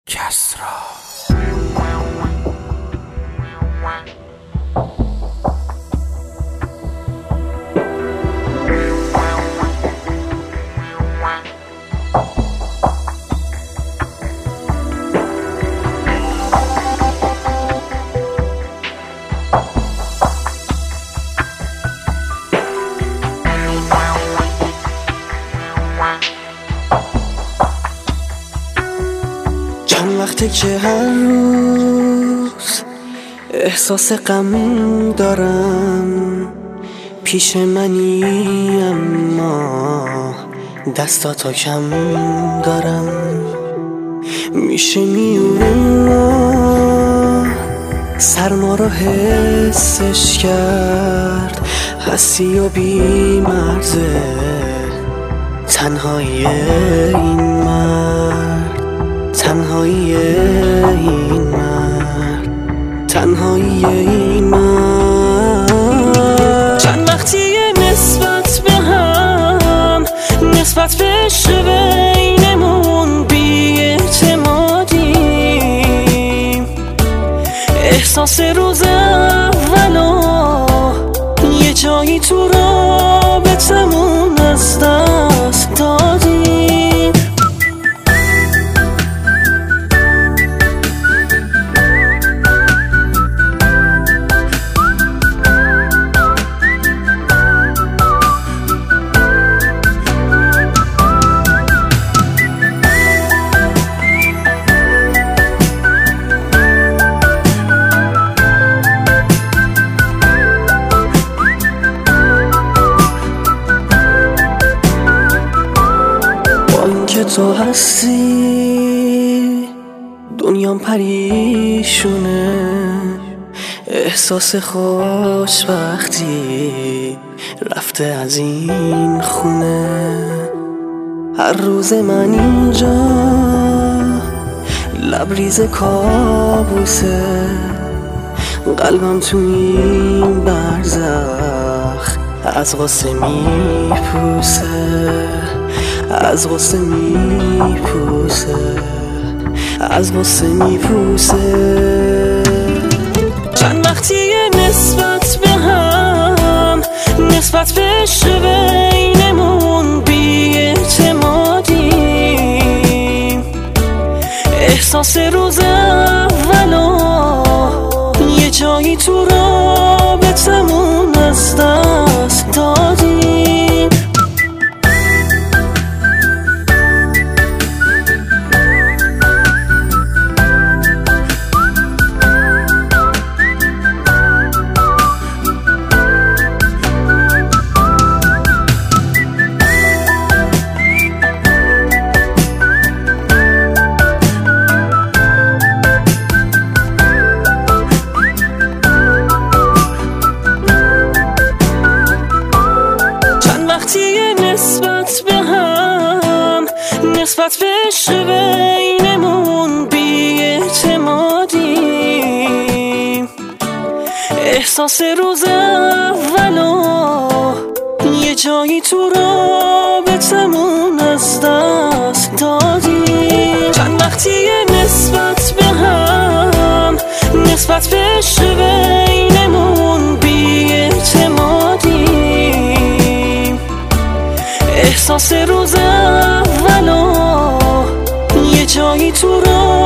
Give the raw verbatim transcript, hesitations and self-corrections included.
کسرا. چند وقته که هر روز احساس غم دارم، پیش منی اما دستاتو کم دارم. میشه میونه سرما رو حسش کرد، هستی و بی مرزه تنهایی این مرد، تنهایی این مرد، تنهایی این مرد. چند وقتیه نسبت به هم، نسبت به عشق بینمون بی اعتمادیم. احساس روز اولو یه جایی تو رابطمون از دست دادیم. که تو هستی دنیام پریشونه، احساس خوشبختی رفته از این خونه. هر روز من اینجا لبریز کابوسه، قلبم تو این برزخ از غصه میپوسه، از غصه میپوسه، از غصه میپوسه. چند وقتیه نسبت به هم، نسبت به عشق بینمون بی اعتمادیم. احساس روز اولو یه جایی تو رابطمون از دست دادیم. نسبت به هم، نسبت به عشق بینمون بی اعتمادیم. احساس روز اولو یه جایی تو رابطمون از دست دادیم. چند وقتیه نسبت به هم، نسبت به عشق بینمون بی اعتمادیم. احساس روز اولو یه جایی تو رو